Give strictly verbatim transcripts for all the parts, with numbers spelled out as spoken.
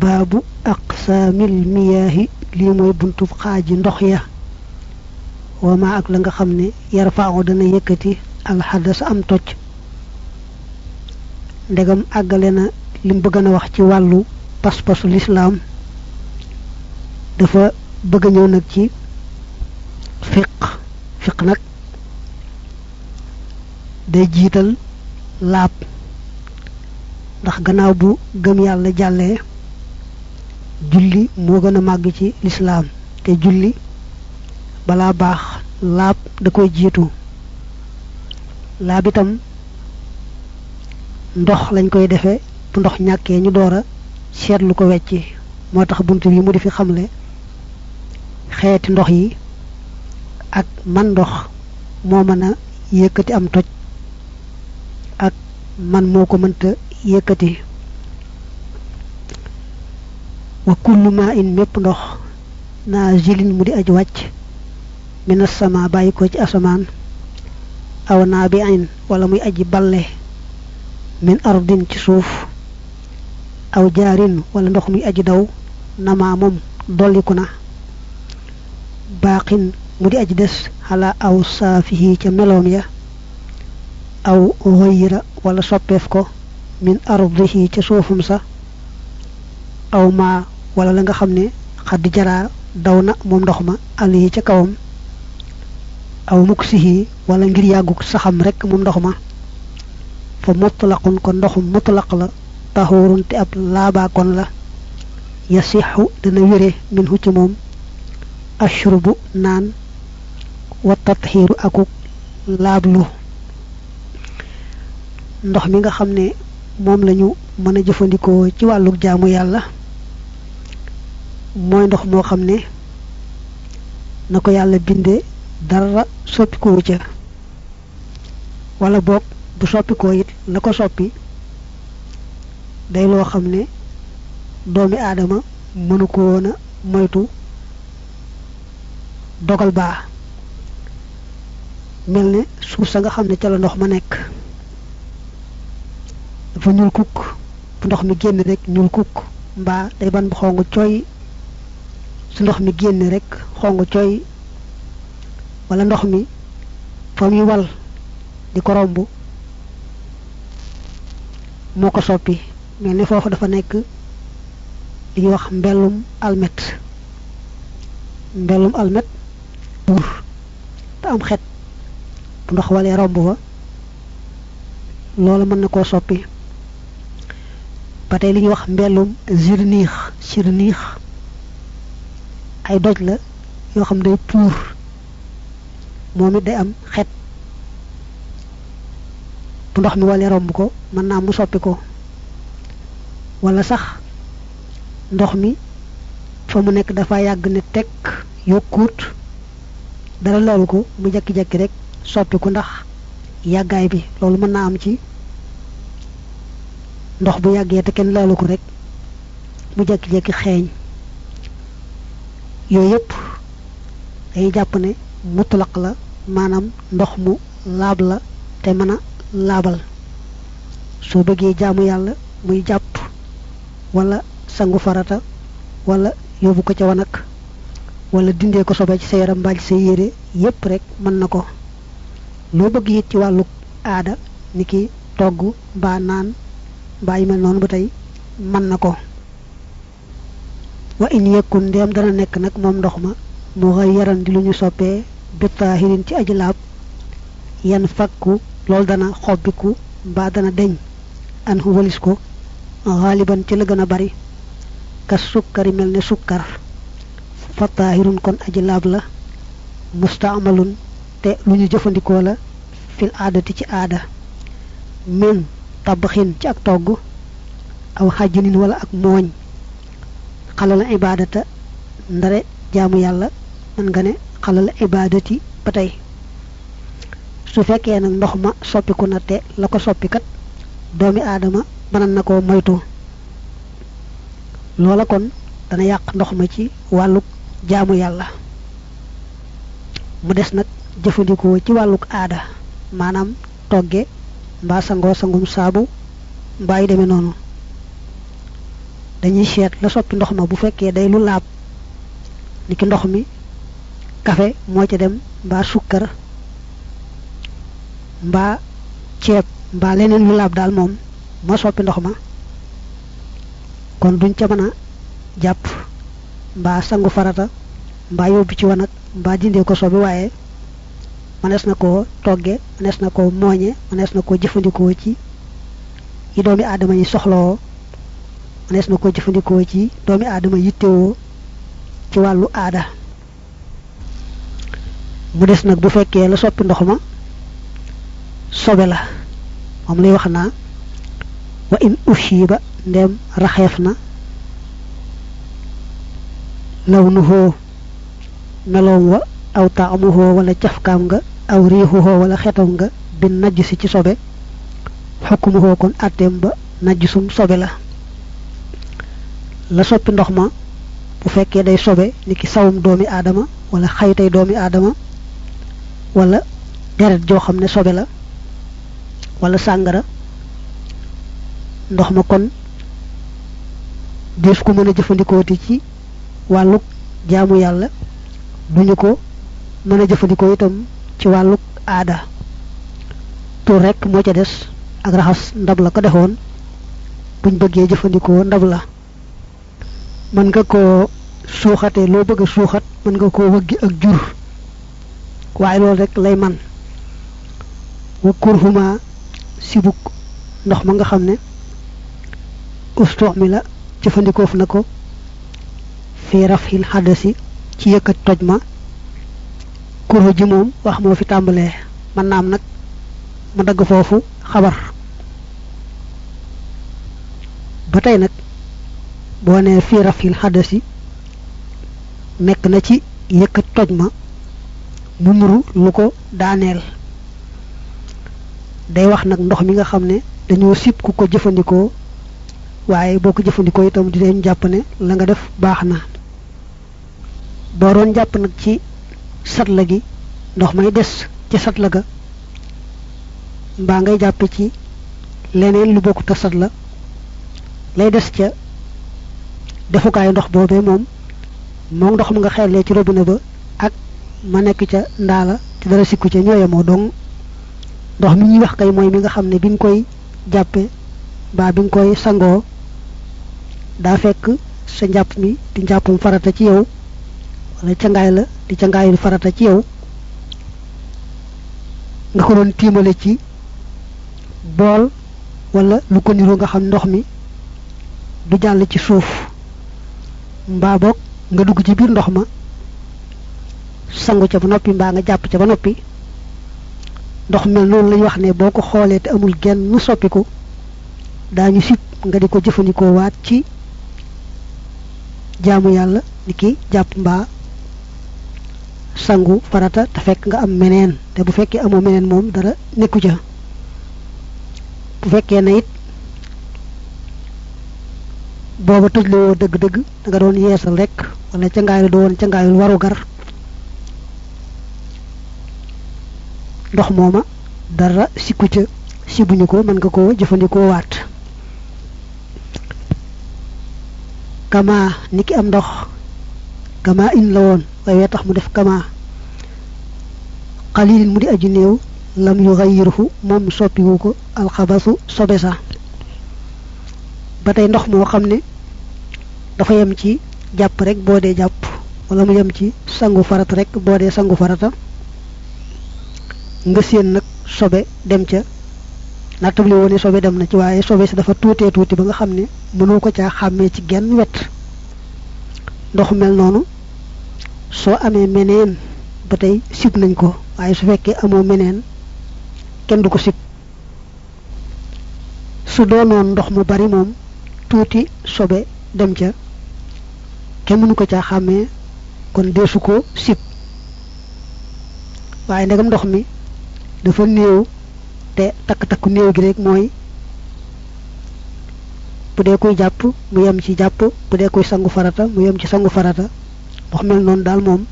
baabu aqsaamil miyaahi lii mooy buntub xaaji ndox ya wama ak la nga xam ne yarfa'u dana yëkkati alxadas am toj ndegam àggale na lim bëgg na wax ci wàllu pas-pasu lislaam dafa bëgg ñëw nag ci fiq fiq nag day jiital laab ndax gannaaw bu gëm yàlla jàllee julli moo gën a màgg ci lislaam te julli balaa baax laab da koy jiitu laab itam ndox lañ koy defee bu ndox ñàkkee ñu door a seetlu ko wecci moo tax bunt bi mu di fi xamle xeeti ndox yi ak man ndox moo mën a yëkkati am toj ak man moo ko mënta yëkkati wa kullu ma in mépp ndox naazilin mu di aj wàcc minas sama bàyyi ko ci asamaan aw naabi'in wala muy aji balle min ardin ci suuf aw jaarin wala ndox muy aji daw nama moom dolliku na baaqin mu di aji des xala aw saafihi ca meloom ya aw ghayra wala soppeef ko min ardihi ca suufum sa aw ma wala la nga xam ne xaddi jaraa daw na moom ndox ma àll yi ca kawam aw muksihi wala ngir yàgguk saxam rek moom ndox ma fa mutlaqun kon ndoxum mutlaq la taxurun te ab laabaakoon la yasixu dana wére min hu ci moom ashrubu naan wa tatxiiru akuk laablu ndox mi nga xam ne moom lañu mën a jëfandikoo ci wàlluk jaamu yàlla mooy ndox moo xam ne na ko yàlla bindee dara soppikoo ca wala boog bu soppikoo it la ko soppi day loo xam ne doomi aadama mënu ko woon a moytu dogal baa mel ne suuf sa nga xam ne ca la ndox ma nekk dafa ñuul kukk bu ndox mi génn rek ñuul kukk mbaa day ban bu xong cooy su ndox mi génn rek xong cooy wala ndox mi fa muy wal di ko romb moo ko soppi mel ni foofu dafa nekk li ñuy wax mbellum almet mbellum almet buur te am xet bu ndox walee romb fa loolu mën na koo soppi ba tey li ñuy wax mbellum zirniix sirniix ay doj la yoo xam day puur moom it day am xet bu ndox mi walee romb ko mën naa mu soppi ko wala sax ndox mi fa mu nekk dafa yàgg ne tekk yokkuut dara loolu ko mu jekki-jekki rek soppi ko ndax yàggaay bi loolu mën naa am ci ndox bu yàggee te kenn laalu ko rek mu jekki-jekki xeeñ yooyu yëpp day jàpp ne mutlaq la maanaam ndox mu laab la te mën a laabal soo bëggee jaamu yàlla muy jàpp wala sangu farata wala yóbbu ko ca wanag wala dindee ko sobe ci sa yaram mbaa ci sa yére yépp rek mën na ko loo bëgg it ci wàllu aada ni ki togg mbaa naan mbaa yu mel noonu ba tey mën na ko wa in yekkun ndeem dana nekk nag moom ndox ma mu xëy yaran di lu ñu soppee bitaahirin ci aji laab yan fakku loolu dana xobbiku mbaa dana deñ an hu walis ko xaaliban ci la gën a bari kas sukkari mel ne sukkar fa taahirun kon aji laab la mustaamalun te lu ñu jëfandikoo la fil aadati ci aada min tabaxin ci ak togg aw xajjinin wala ak mooñ xalal ibaadata ndare jaamu yàlla man nga ne xalal ibaadati ba tey su fekkee nag ndox ma soppiku na te la ko soppikat doomi aadama mënan na koo moytu loola kon dana yàq ndox ma ci wàlluk jaamu yàlla mu des nag jëfandikoo ci wàlluk aada maanaam togge mbaa sangoo sangum saabu mbaa yu demee noonu dañuy seet la soppi ndox ma bu fekkee day lu laab niki ndox mi café moo ci dem mbaa sukkar mbaa ceeb mbaa leneen lu laab daal moom moo soppi ndox ma kon duñ ca mën a jàpp mbaa sangu farata mbaa yóbbu ci wanag mbaa dindee ko sobi waaye mënees na koo togge mënees na koo mooñe mënees na koo jëfandikoo ci yi doomi aadama yi soxlawoo mënees na koo jëfandikoo ci doomi aadama yittewoo ci wàllu aada mu des nag bu fekkee la soppi ndox ma sobe la moom lay wax naa wa in ushiba ndem raxeef na lawnuhu meloom wa aw taamuhu wala cafkaam nga aw riixuhu wala xetam nga bin najjisi ci sobe xukmuhu kon atteem ba najjisum sobe la la soppi ndox ma bu fekkee day sobe niki sawum doomi aadama wala xaytay doomi aadama wala deret joo xam ne sobe la wala sàngara ndox ma kon des ko mën a jëfandikooti ci wàlluk jaamu yàlla duñu ko mën a jëfandikoo itam ci wàlluk aada tur rekk moo ca des ak raxas ndab la ko defoon buñ bëggee jëfandikoo ndab la mën nga koo suuxate loo bëgg a suuxat mën nga koo wëggi ak jur waaye loolu rek lay man wa kurhuma sibuk ndox ma nga xam ne ustox mi la jëfandikoof na ko fi rafil xadasi ci yëkkat toj ma kurhu ji moom wax moo fi tàmbalee man naam nag ma dagg foofu xabar ba tey nag boo nee fi rafil xadasi nekk na ci yëkkat toj ma mu nuru lu ko daaneel day wax nag ndox mi nga xam ne dañoo sib ku ko jëfandikoo waaye boo ko jëfandikoo itam di leen jàpp ne la nga def baax na boo doon jàpp nag ci satla gi ndox may des ci satla ga mbaa ngay jàppe ci leneen lu bokkut a satla lay des ca defukaayu ndox boobee moom moom ndox mu nga xellee ci robinet ba ak ma nekk ca ndaala te dara sikku ca ñooyamoo dong ndox mi ñuy wax kay mooy mi nga xam ne bi nga koy jàppe mbaa bi nga koy sangoo daa fekk sa njàpp mi di njàppum farata ci yow wala cangaay la di cangaayul farata ci yow nga ko doon tiimale ci bool wala lu ko niru nga xam ndox mi du jàll ci suuf mbaa boog nga dugg ci biir ndox ma sangu ca ba noppi mbaa nga jàpp ca ba noppi ndox mel noonu lañ wax ne boo ko xoolee te amul genn nu soppiku daañu sib nga di ko jëfandikoo waat ci jaamu yàlla ni ki jàpp mbaa sangu farata te fekk nga am meneen te bu fekkee amoo meneen moom dara nekku ca bu fekkee na it booba tëj la woo dëgg-dëgg da nga doon yeesal rek wala ca ngaay la doo woon ca ngaayul waru gar ndox mooma dara sikku ca sibuñu ko mën nga ko jëfandikoo waat kama niki am ndox kama in la woon waaye tax mu def kama qalilin mu di aju néew lam yu xayiruhu moom soppiwu ko alxabasu sobe sa ba tey ndox moo xam ne dafa yem ci jàpp rek boo dee jàpp wala mu yem ci sangu farata rek boo dee sangu farata nga seen nag sobe dem ca nattabli woone sobe dem na ci waaye sobe si dafa tuutee tuuti ba nga xam ne mënoo ko caa xàmmee ci genn wet ndox mel noonu soo amee meneen ba tey sib nañ ko waaye su fekkee amoo meneen kenn du ko sib su doonoon ndox mu bari moom tuuti sobe dem ca kenn mënu ko caa xàmmee kon deesu ko sib waaye ndegam ndox mi dafa néew te takk-takku néew gi rek mooy bu dee koy jàpp mu yem ci jàpp bu dee koy sangu farata mu yem ci sangu farata ndox mel noonu daal moom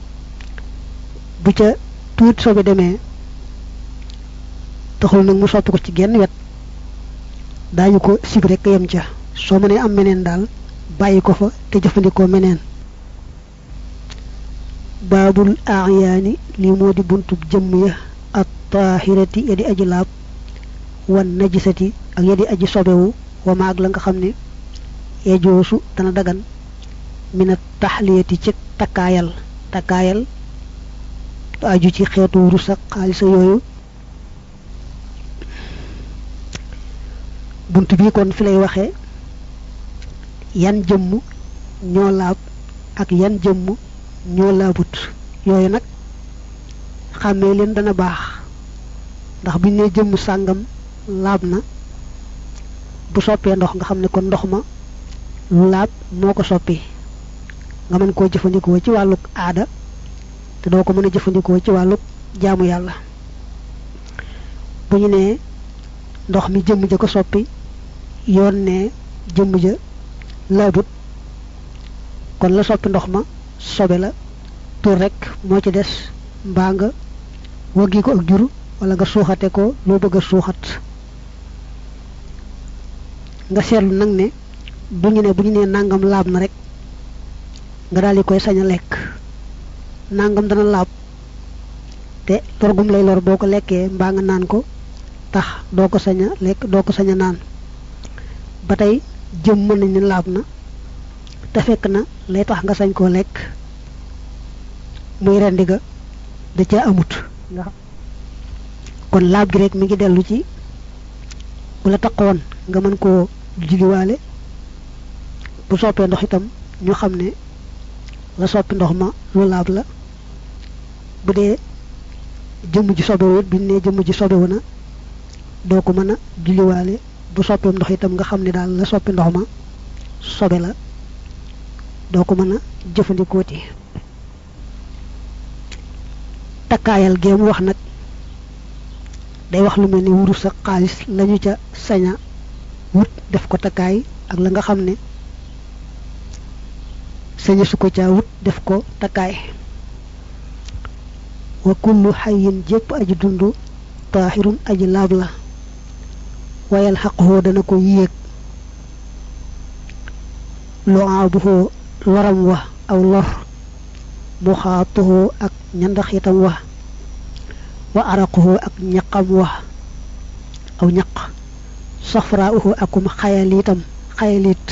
bu ca tuuti sobe demee taxul nag mu soppi ko ci genn wet daañu ko sib rek yem ca soo mënee am meneen daal bàyyi ko fa te jëfandikoo meneen. baabul a'yaani li moo di buntub jëmm ya at taahirati ya di aji laab wan najisati ak ya di aji sobewu wa maag la nga xam ne yejoosu dana dagan mina taxliyati ci takkaayal takkaayal te aju ci xeetu wurus ak xaalisa yooyu. bunt bi kon fi lay waxee yan jëmm ñoo laab ak yan jëmm ñoo laabut yooyu nag xàmmee leen dana baax ndax buñ ne jëmm sàngam laab na bu soppee ndox nga xam ne kon ndox ma lu laab moo ko soppi nga mën koo jëfandikoo ci wàlluk aada te doo ko mën a jëfandikoo ci wàlluk jaamu yàlla. bu ñu nee ndox mi jëmm ja ko soppi yoon ne jëmm ja laabut kon la soppi ndox ma sobe la tur rek moo ci des mbaa nga waggi ko ak jur wala nga suuxate ko loo bëgg a suuxat. nga seetlu nag ne bu ñu ne bu ñu nee nangam laab na rek nga daal di koy sañ a lekk nangam dana laab te lor gum lay lor boo ko lekkee mbaa nga naan ko tax doo ko sañ a lekk doo ko sañ a naan. ba tey jëm mën nañ ne laab na te fekk na lay tax nga sañ koo lekk muy rendi ga da ca amut nga kon laab gi rek mi ngi dellu ci bu la taqoon nga mën koo julliwaale bu soppee ndox itam ñu xam ne la soppi ndox ma lu laab la. bu dee jëmm ji sobewu it biñ ne jëmm ji sobewu na doo ko mën a julliwaale bu soppeem ndox itam nga xam ne daal la soppi ndox ma sobe la doo ko mën a jëfandikooti. takkaayal géem wax nag day wax lu mel ni wurus ak xaalis lañu ca saña wut def ko takkaay ak la nga xam ne saña su ko ca wut def ko takkaay. wa kullu xayin jépp aji dund taahirun aji laab la wayal xaqoo dana ko yéeg loaabuhoo loram wa aw lor mu xaatuhoo ak ñandaxitam wa wa araquhoo ak ñaqam wa aw ñaq safraauhoo akum xayaliitam xayalit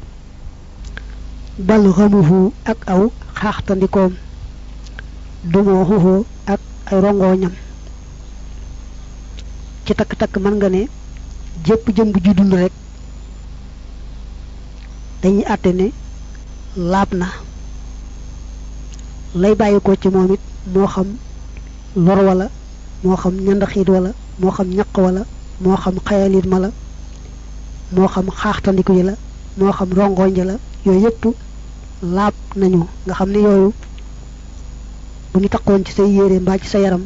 bal xamuhu ak aw xaaxtandikoom dumooxuhoo ak ay rongooñam. ci takk-takk mën nga ne jépp jëmb ju dund rek dañuy àtte ne laab na lay bàyyi ko ci moom it moo xam lor wala moo xam ñandaxiit wala moo xam ñaq wala moo xam xayaliit ma la moo xam xaaxtandiku yi la moo xam rongooñ ji la yooyu yëpp laab nañu nga xam ne yooyu bu ñu takkoon ci say yére mbaa ci sa yaram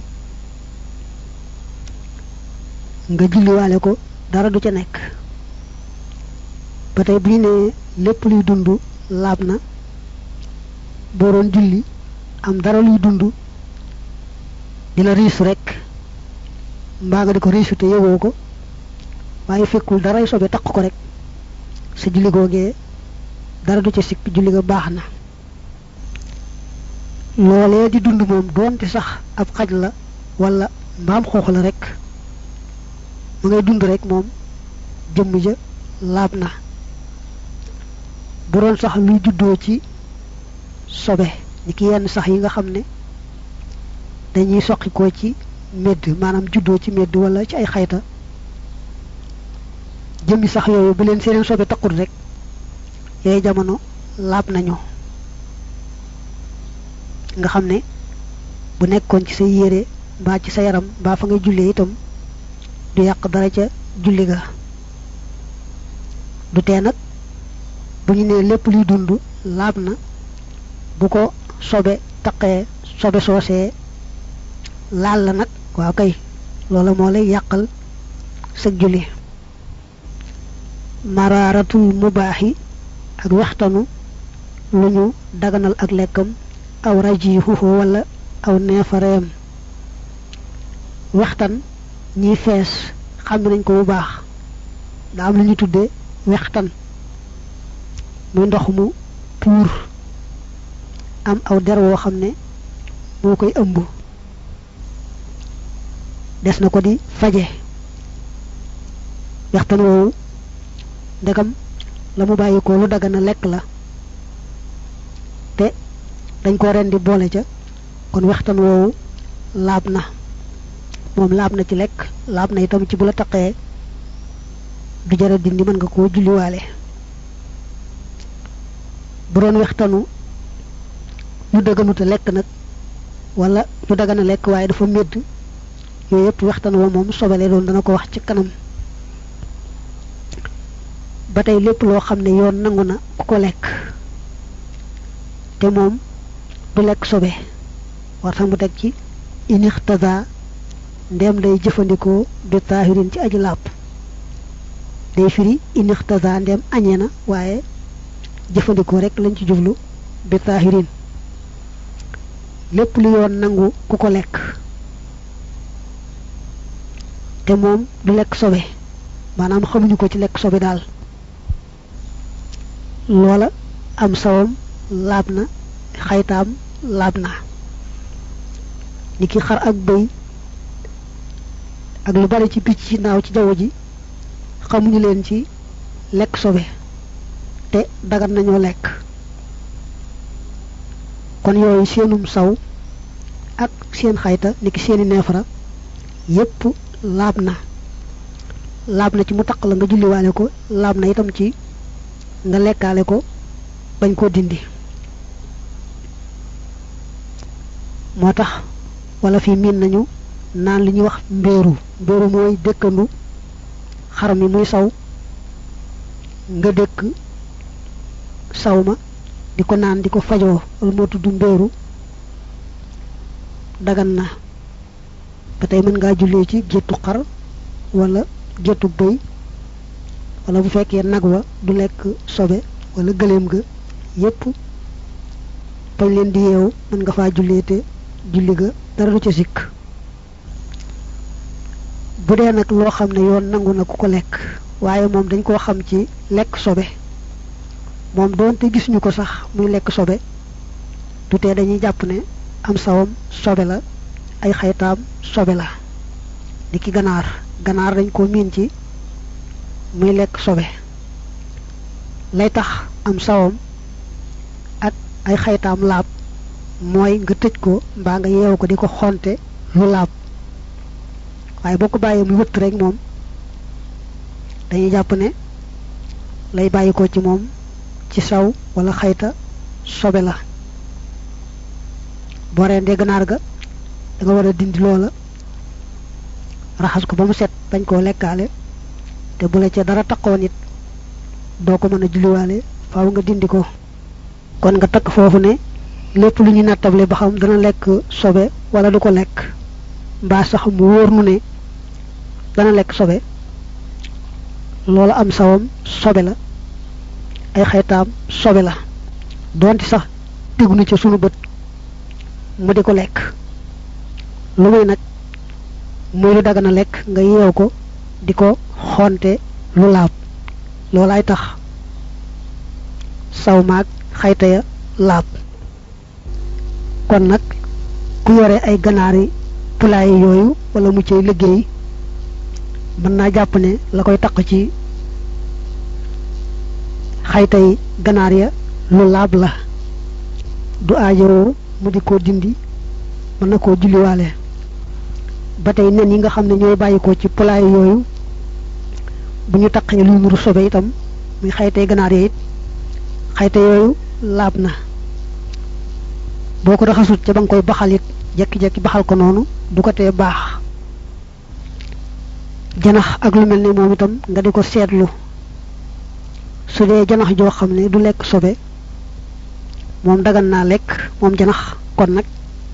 nga julliwaale ko dara du ca nekk. ba tey bu ñu nee lépp luy dund laab na boo doon julli am dara luy dund di la riisu rek mbaa nga di ko riisu te yëgoo ko waaye fekkul daray sobe takk ko rek sa julli googee dara du ca sikk julli ga baax na. loolee di dund moom doonte sax ab xaj la wala mbaam xoox la rek ma ngay dund rek moom jëmm ja laab na. bu doon sax luy juddoo ci sobe ni ki yenn sax yi nga xam ne dañuy soqikoo ci medd maanaam juddoo ci medd wala ci ay xayta jëmmi sax yooyu bu leen seeneen sobe takkul rek yooyu jamono laab nañu nga xam ne bu nekkoon ci sa yére mbaa ci sa yaram mbaa fa ngay jullee itam du yàq dara ca julli ga. du tee nag bu ñu nee lépp luy dund laab na bu ko sobe taqee sobe soosee laal la nag waaw kay loola moo lay yàqal sa julli. maraaratul mubaaxi ak waxtanu lu ñu daganal ak lekkam aw rajihuhu wala aw neefareem. waxtan ñiy fees xam nañ ko bu baax daa am lu ñu tuddee wextan muy ndox mu puur am aw der woo xam ne moo koy ëmb des na ko di faje wextan woowu ndegam la mu bàyyi ko lu dagana lekk la te dañ ko rendi boole ca kon wextan woowu laab na moom laab na ci lekk laab na itam ci bu la taqee du jara dindi mën nga koo julliwaale bu doon wextanu lu dëgganuta lekk nag wala lu dagana lekk waaye dafa médd yooyu yëpp wextan wa moom sobele doon dana ko wax ci kanam ba tey lépp loo xam ne yoon nangu na ku ko lekk te moom du lekk sobe war tax mu teg ci inixtada ndem day jëfandikoo bi taahirin ci aji laab day firi inixtada ndem añee na waaye jëfandikoo rek lañ ci jublu bi taahirin lépp lu yoon nangu ku ko lekk te moom du lekk sobe maanaam xamuñu ko ci lekk sobe daal loola am sawam laab na xaytaam laab na ni ki xar ak bëy ak lu bari ci picc ci naaw ci jaww ji xamuñu leen ci lekk sobe te dagan nañoo lekk kon yooyu seenum saw ak seen xayta ni ki seeni neefara yépp laab na laab na ci mu taq la nga julliwaale ko laab na itam ci nga lekkaale ko bañ koo dindi moo tax wala fi miin nañu naan li ñuy wax mbéeru mbéeru mooy dëkkandu xar mi muy saw nga dëkk saw ma di ko naan di ko fajoo wala moo tudd mbéeru dagan na ba tey mën ngaa jullee ci géttu xar wala géttu bëy wala bu fekkee nag wa du lekk sobe wala gëléem ga yépp bañ leen di yeewu mën nga faa jullee te julli ga dara du ca sikk bu dee nag loo xam ne yoon nangu na ku ko lekk waaye moom dañ koo xam ci lekk sobe moom doonte gis ñu ko sax muy lekk sobe du tee dañuy jàpp ne am sawam sobe la ay xaytaam sobe la di ki ganaar ganaar dañ ko miin ci muy lekk sobe lay tax am sawam ak ay xaytaam laab mooy nga tëj ko mbaa nga yeew ko di ko xonte lu laab waaye boo ko bàyyee mu wëtt rek moom dañuy jàpp ne lay bàyyi ko ci moom ci saw wala xayta sobe la boo rendee ganaar ga da nga war a dindi loola raxas ko ba mu set bañ koo lekkaale te bu la ca dara taqoo nit doo ko mën a julliwaale faaw nga dindi ko kon nga takk foofu ne lépp lu ñu nattable ba xam dana lekk sobe wala du ko lekk mbaa sax mu wóor nu ne dana lekk sobe loola am sawam sobe la ay xaytaam sobe la doonte sax tegu na ca sunu bët mu di ko lekk lu muy nag muy lu dagana lekk nga yeew ko di ko xonte lu laab loolaay tax saw maag xayta ya laab kon nag ku yore ay ganaari pulaay yooyu wala mu cay liggéey mën naa jàpp ne la koy taq ci xaytay ganaar ya lu laab la du aajowoo mu di ko dindi mën na koo julliwaale ba tey nen yi nga xam ne ñooy bàyyi ko ci pulaay yooyu bu ñu taqee lu nuru sobe itam muy xaytay ganaar ya it xayta yooyu laab na boo ko raxasut ca ba nga koy baxal it jekki-jekki baxal ko noonu du ko tee baax janax ak lu mel ne moom itam nga di ko seetlu su dee janax joo xam ne du lekk sobe moom dagan naa lekk moom janax kon nag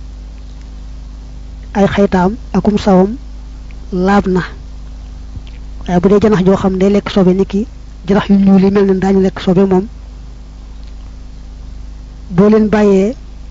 ay xaytaam akum sawam laab na waaye bu dee janax joo xam ne day lekk sobe niki janax yu ñuul yi mel ne daañu lekk sobe moom boo leen bàyyee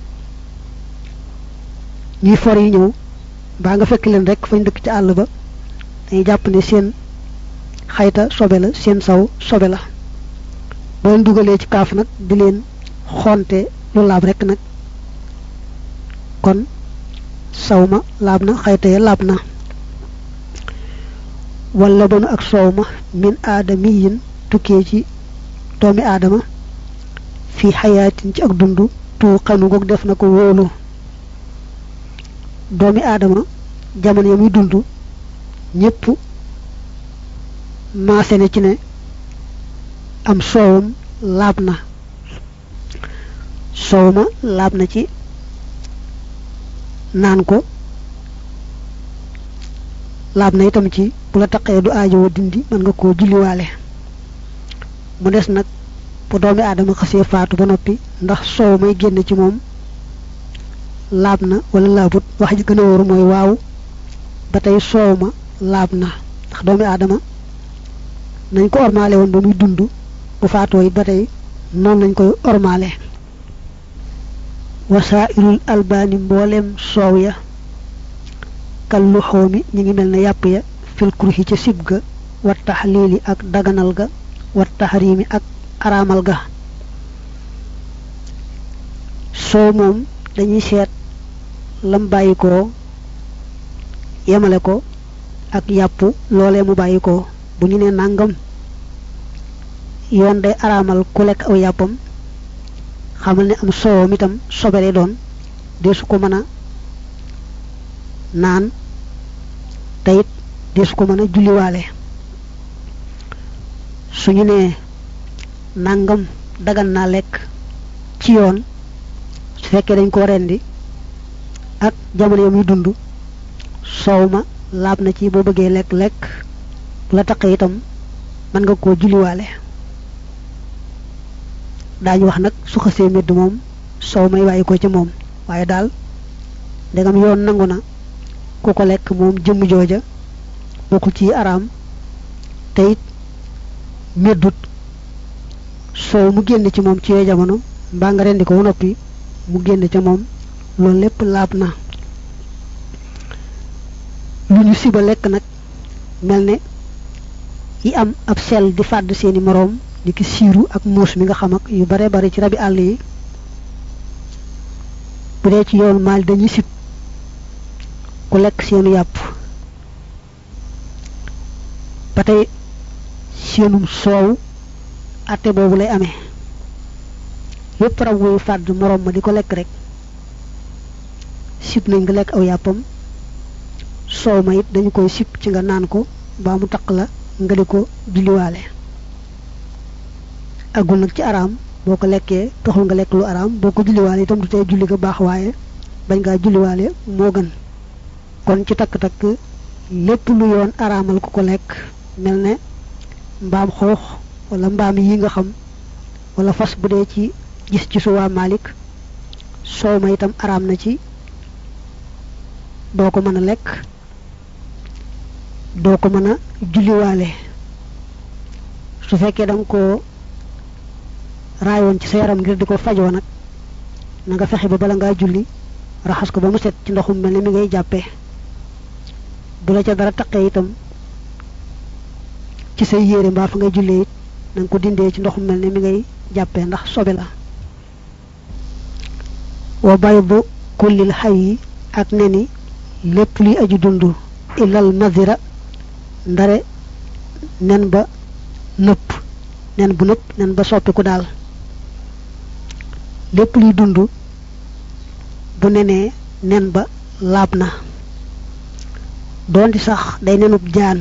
ñuy for yi ñëw baa nga fekk leen rek fañ dëkk ci àll ba dañuy jàpp ne seen xayta sobe la seen saw sobe la boo dugalee ci kaaf nag di leen xonte lu laab rek nag kon sawma laab na xaytaya laab na wala banu ak sowma min aadamiyin tukkee ci doomi aadama fi xayaatin ci ak dundu tu xanu goog def na ko wóolu doomi aadama jamono ya muy dund ñépp maase ne ci ne am soowam laab na soow ma laab na ci naan ko laab na itam ci bu la taqee du aajowoo dindi mën nga koo julliwaale mu des nag bu doomi aadama xasee faatu ba noppi ndax soow may génn ci moom laab na wala laabut wax ji gën a wóor mooy waaw ba tey soow ma laab na ndax doomi aadama nañ ko ormaale woon ba muy dund bu faatoo it ba tey noonu lañ koy ormaale wasaa'irul albaani mboolem soow ya kallu xoomi ñi ngi mel ne yàpp ya fil kurhi ca sib ga wat taxliili ak daganal ga wat taxriimi ak araamal ga soow moom dañuy seet lam bàyyi ko yemale ko ak yàpp loolee mu bàyyi ko bu ñu nee nàngam yoon day araamal ku lekk aw yàppam xamal ne am soowam itam sobere doon deesu ko mën a naan tayit deesu ko mën a julliwaale suñu nee nàngam dagan naa lekk ci yoon su fekkee dañ ko rendi ak jamono ya muy dund soow ma laab na ci boo bëggee lekk lekk bu la taqee itam mën nga koo julliwaale daañu wax nag su xasee medd moom soow may bàyyi ko ca moom waaye daal ndegam yoon nangu na ku ko lekk moom jëmm jooja bokkul ci araam te it meddut soow mu génn ci moom ci yooyu jamono mbaa nga rendi ko ba noppi mu génn ca moom loolu lépp laab na lu ñu siba lekk nag mel ne yi am ab sel di fàdd seeni moroom ni ki siiru ak muus mi nga xam ak yu bare bare ci rabi àll yi bu dee ci yoon maal dañuy sib ku lekk seenu yàpp ba tey seenum soow atte boobu lay amee yépp rab wuy fàdd moroom ma di ko lekk rek sib nañ nga lekk aw yàppam soow ma it dañu koy sib ci nga naan ko baa mu taq la nga di ko julliwaale agul nag ci araam boo ko lekkee taxul nga lekk lu araam boo ko julliwaale itam du tey julli ga baax waaye bañ ngaa julliwaale moo gën kon ci takk-takk lépp lu yoon araamal ku ko lekk mel ne mbaam xoox wala mbaam yi nga xam wala fas bu dee ci gis ci suwaa Malik soow ma itam araam na ci doo ko mën a lekk doo ko mën a julliwaale su fekkee danga ko raayoon ci sa yaram ngir di ko fajoo nag na nga fexe ba bala ngaa julli raxas ko ba mu set ci ndoxum mel ne mi ngay jàppee bu la ca dara taqee itam ci say yére mbaa fa ngay jullee it na nga ko dindee ci ndoxum mel ne mi ngay jàppee ndax sobe la wa baydu kullil hayyi ak ne ni lépp luy aju dund ilal mazira ndare nen ba nëpp nen bu nëpp nen ba soppiku daal lépp luy dund bu nenee nen ba laab na doonte sax day nenub jaan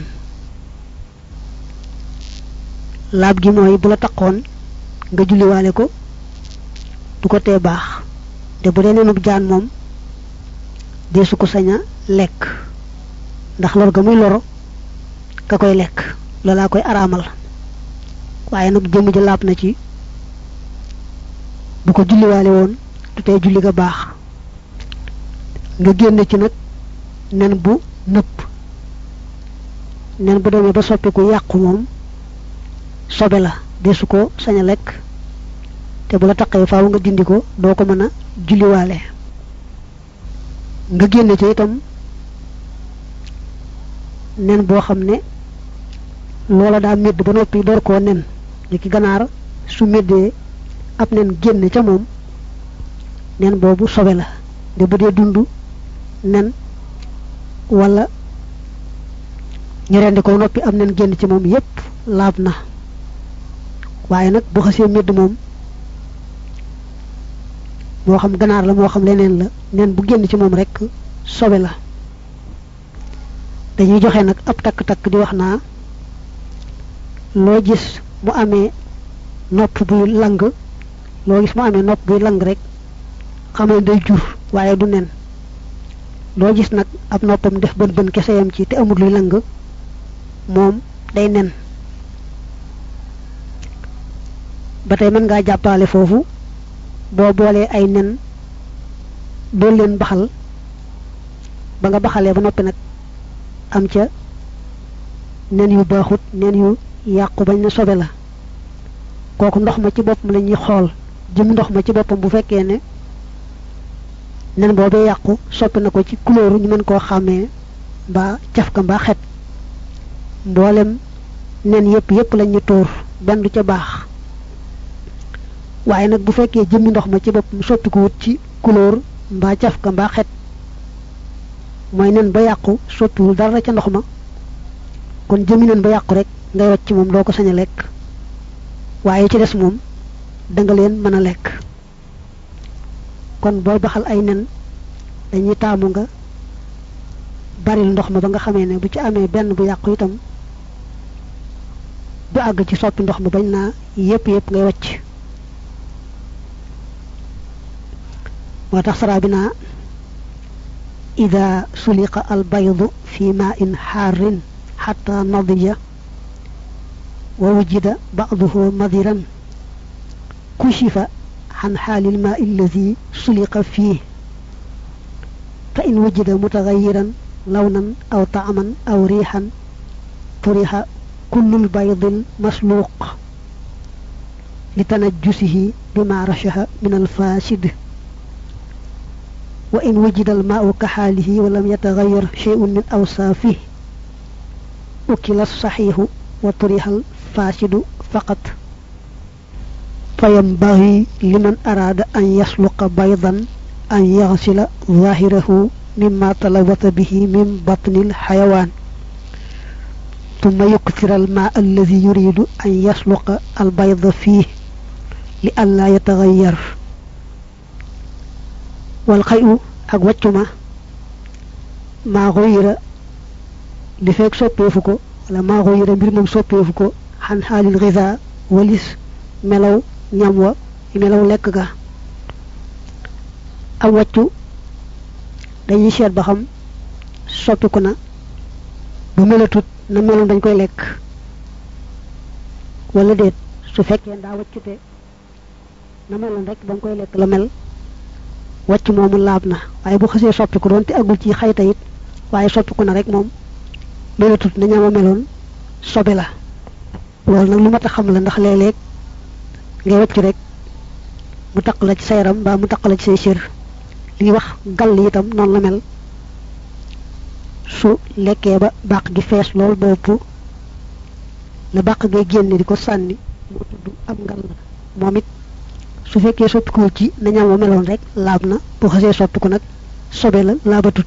laab gi mooy bu la taqoon nga julliwaale ko du ko tee baax te bu dee nenub jaan moom deesu ko sañ a lekk ndax lor ga muy loro ka koy lekk loolaa koy araamal waaye nag jëmm ja laab na ci bu ko julliwaale woon du tey julli ga baax nga génn ci nag nen bu nëpp nen bu demee ba soppiku yàqu moom sobe la deesu ko sañ a lekk te bu la taqee faaw nga dindi ko doo ko mën a julliwaale nga génn ci itam nen boo xam ne loola daa medd ba noppi door koo nen ni ki ganaar su méddee ab nen génn ca moom nen boobu sobe la de bu dee dund nen wala ñu rendi ko noppi am nen génn ci moom yépp laab na waaye nag bu xasee médd moom moo xam ganaar la moo xam leneen la nen bu génn ci moom rek sobe la dañuy joxe nag ab takk-takk di wax naa loo gis mu amee nopp buy lang loo gis mu amee nopp buy lang rek xamal day jur waaye du nen loo gis nag ab noppam def bën bën kese yam ci te amul luy lang moom day nen ba tey mën ngaa jàppale foofu boo boolee ay nen doon leen baxal ba nga baxalee ba noppi nag am ca nen yu baaxut nen yu yàqu bañ na sobe la kooku ndox ma ci boppam la ñuy xool jëm ndox ma ci boppam bu fekkee ne nen boobee yàqu soppi na ko ci couleur ñu mën koo xàmmee mbaa cafka mbaa xet mboolem nen yépp yépp lañ ñu tuur benn du ca baax waaye nag bu fekkee jëmmi ndox ma ci boppam soppi ko wut ci couleur mbaa cafka mbaa xet mooy nen ba yàqu soppiwul dara ca ndox ma kon jëmmi nen ba yàqu rek ngay wacc moom doo ko sañ a lekk waaye ci des moom danga leen mën a lekk kon booy baxal ay nen dañuy taamu nga baril ndox ma ba nga xamee ne bu ci amee benn bu yàqu itam du àgg ci soppi ndox ma bañ naa yépp yépp ngay wacc moo tax saraa bi naa ida suliqa al baydu fi ma in xaarin xatta nadija wa wujida ba'duhu madiran kushifa عن حال الماء الذي سلق فيه فإن وجد متغيرا لونا أو طعما أو ريحا طرح كل البيض المسلوق لتنجسه بما رشه من الفاسد وإن وجد الماء كحاله ولم يتغير شيء من أوصافه أكل الصحيح وطرح الفاسد فقط فينبغي لمن أراد أن يسلق بيضا أن يغسل ظاهره مما تلوث به من بطن الحيوان ثم يكثر الماء الذي يريد أن يسلق البيض فيه لئلا يتغير والقيء أقوتما ما غير لفيك سوبيفكو ولا ما غير برمم سوبيفكو عن حال الغذاء وليس ملو ñam wa melaw lekk ga aw waccu dañuy seet ba xam soppiku na bu melatut na meloon dañ koy lekk wala déet su fekkee daa waccute na meloon rek dañ koy lekk la mel wacc moomu laab na waaye bu xasee soppiku doon te agul ci xayta it waaye soppiku na rek moom melatut na ñama meloon sobe la loolu nag lu mat a xam la ndax léeg-léeg ngay wacc rek mu taq la ci sa yaram ba mu taq la ci say cër li wax gall itam noonu la mel su lekkee ba bàq gi fees lool bopp la bàq ngay génne di ko sànni moo tudd ab ngal la moom it su fekkee soppiku ci na ñam wa meloon rek laab na bu xasee soppiku nag sobe la laabatut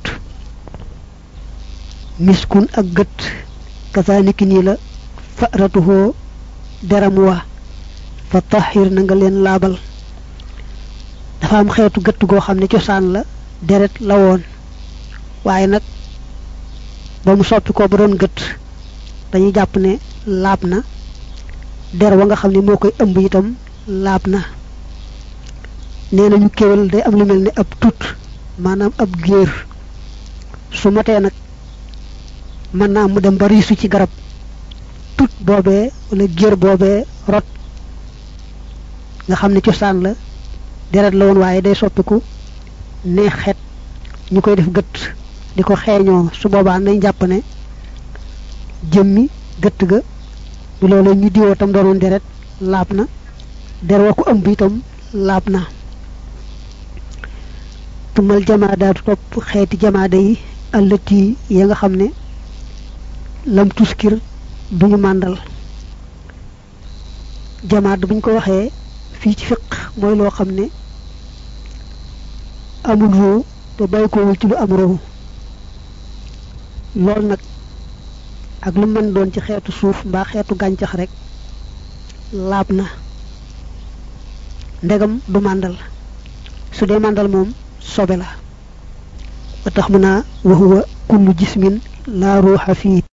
miskun ak gët kasaaliki nii la faratuhoo deram wa fa tahir na nga leen laabal dafa am xeetu gëtt goo xam ne cosaan la deret la woon waaye nag ba mu soppi ko ba doon gëtt dañuy jàpp ne laab na der wa nga xam ne moo koy ëmb itam laab na nee nañu kéwél day am lu mel ne ab tut maanaam ab géer su matee nag mën naa mu dem ba riisu ci garab tut boobee wala géer boobee rot nga xam ne cosaan la deret la woon waaye day soppiku neex xet ñu koy def gëtt di ko xeeñoo su boobaa nañ jàpp ne jëmmi gëtt ga bu loolu ñu diwoo tam doonoon deret laab na der wa ko ëmb itam laab na tumal jamaadaatu topp xeeti jamaada yi allati ya nga xam ne lam tuskir duñu màndal jamaat buñ ko waxee fii ci fiq mooy loo xam ne amul ruu te bàyyi ko wul ci lu am ruu lool nag ak lu mën doon ci xeetu suuf mbaa xeetu gàncax rek laab na ndegam du màndal su dee màndal moom sobe la ba tax mu naa wa huwa kullu jismin laa ruuxa fii